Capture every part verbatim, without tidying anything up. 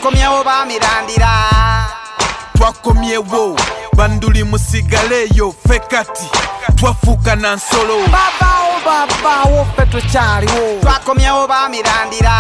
twakomyewo bamirandira twakomyewo banduli musigaleyo fekati twafuuka na nsolo babawo babawo ffe tukyaliwo twakomyewo bamirandira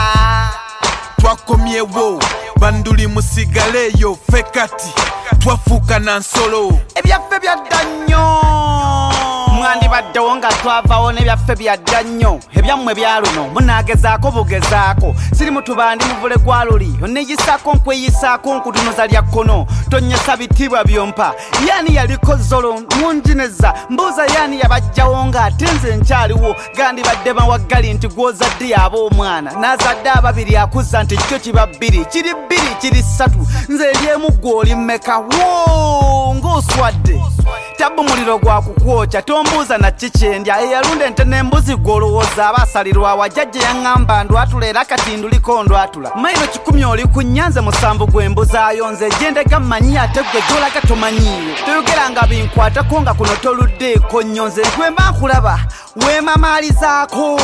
twakomyewo banduli musigaleyo fekati twafuuka na nsolo ebyaffe byadda nnyo mwandibaddewo nga twavawo n'ebyaffe byadda nnyo ebyammwe byaluno munaagezaako bugezaako siri mutubandi muvule gwa luli onneeyisaako nkweyisaako nkutunuza lya kkono tonnyesa bitiibwa byompa yaani yaliko zolo munjineza mbuuza yaani yabajjawo ng'ate nze nkyaliwo gandibadde mawaggali nti gw'ozadde yaba omwana n'azadde ababiri akuzza nti kyo kiba bbiri kiri bbiri kiri ssatu nze eryemu ggwe oli mmeka woo ng'oswadde tabu muliro gwa kukwokya tombuuza na kikyendya eyalunda ente n'embuzi gw'olowooza abaasalirwa wajjajja yaŋŋamba ndwatula era kati nduliko ndwatula mayiro kikumi oli ku nnyanze musanvu gw'embuzaayo nze ejjendega mmanyi ate gwe gy'olaga tomanyiiyo toyogera nga binkwatako nga kuno toluddeeko nnyo nze gwemba nkulaba weemamaalizaako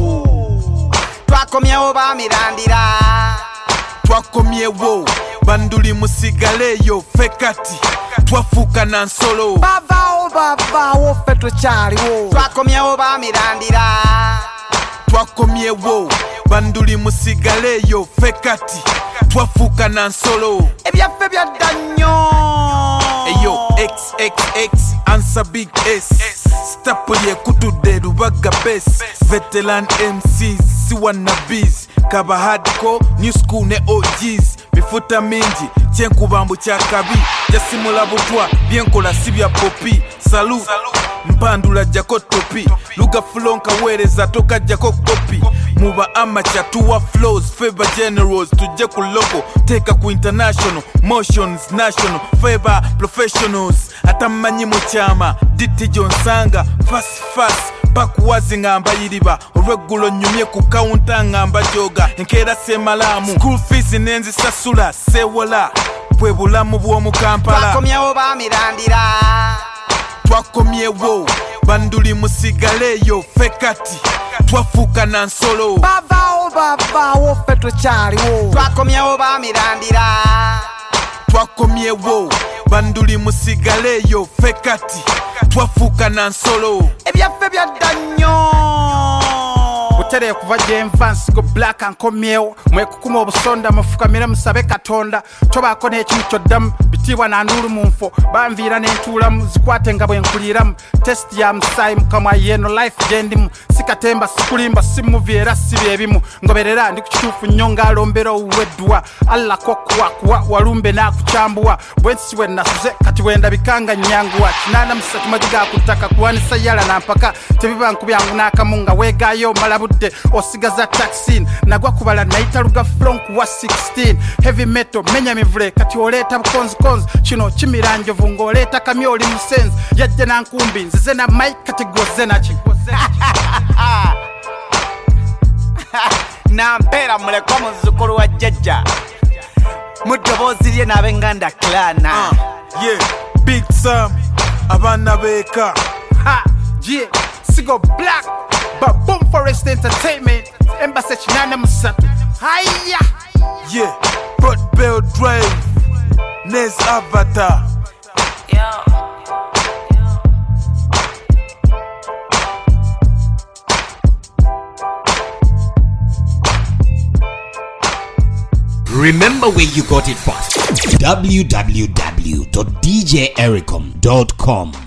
twakomyewo bamirandira twakomyewo banduli musigaleyo fekati twafuuka na nsolo bavawo bavawo ffe tukyaliwo twakomyewo bamirandira twakomyewo banduli musigaleyo fekati twafuuka na nsolo ebyaffe byadda nnyo eyo X X X answer big S stapuli ekutudde lubaga bes veteran M Cs siwannabis kaba hardcore new school ne O Gs mifuta mingi kyenkubambu kyakabi jasimula butwa byenkola si bya popi salu mpandula jako topi luga flonka wereza toka jako kopi muba amacha tuwa flows favor generals tujje ku local teka ku international motions national favor professionals atamanyi mu kyama Diti Jonsanga fast fast bakuwazi ngamba yiriba olweggulo nyumye ku counter ngamba joga enkeera semalamu school fees nenzi sasula sewola bwe bulamu bw'omu Kampala twakomyewo bamirandira twakomyewo banduli musigaleyo fekati twafuuka na nsolo bavawo bavawo ffe tukyaliwo twakomyewo bamirandira twakomyewo banduli musigaleyo fekati twafuuka na nsolo ebyaffe byadda nnyo butere kuva gyenva nsigo black ankomyewo mwekukuma obusonda mufukamire musabe Katonda tobaako n'ekimu kyoddamu bitiibwa na nduulu mu nfo banviira n'entuulamu zikwate nga bwe nkuliramu test ya musaayi mukamwa yeno life gyendimu sikatemba sikulimba simuvi era si byebimu ngoberera ndi ku kituufu nnyo ng'alombera owuweddwa Allah kokkuwakuwa walumbe n'akukyambuwa bwensi bwe nasuze kati wendabikanga nnyanguwa kinaana musatu majiga ku ttaka kuwanisa yala nampaka tebiba nkubyangu n'akamu nga weegaayo mala budde osigaza taxin nagwa kubala nayita luga flonk wa sixteen heavy metal menya mivule kati oleeta bukonzikonzi kino kimiranjovu ng'oleeta kamyoli musenzi yajje nankumbi nzize na mike kati gwoze naki nampeera mulekwa muzzukulu wa jjajja mu ddoboozi lye n'ab'enganda Klana uh, yeah Big Sam abaana beeka ha yeah sigo black Baboom Forest Entertainment Embassy kinane musatu haya yeah Port Bell Drive Nez Avatar yo Remember where you got it first. w w w dot d j ericom dot com